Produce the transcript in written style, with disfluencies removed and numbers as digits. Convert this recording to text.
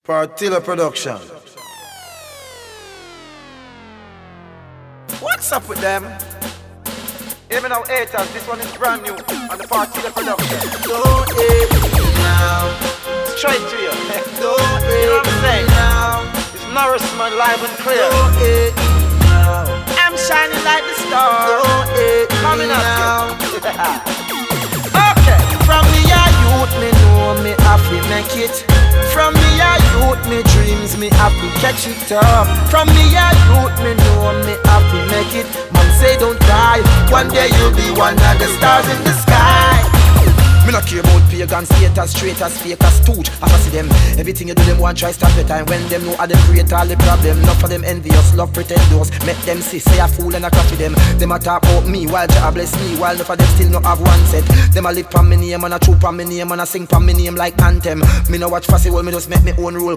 Partilla Production. What's up with them? Even now haters, this one is brand new on the Partilla Production. Don't hate me now. Straight to you. Don't hate, you know what I'm saying? Now. It's nourishment live and clear. Don't hate me now. I'm shining like the star. Don't hate me now. Okay. From me a youth, me know me have to make it. From me a youth, me dreams, me have to catch it up. From me a youth, me know me have to make it. Mom say don't die, one day you'll be one of the stars in the sky. Me not care about pagan status, traitors, fake as stooge. I see them, everything you do them want try stop the time. When them know how they create all the problem. Enough for them envious, love pretenders. Make them see, say a fool and I copy them. Them a talk about me while Jah bless me, while enough of them still not have one set. Them a live from me name and a troop from me name and a sing from me name like anthem. Me no watch fussy well, me just make me own rule.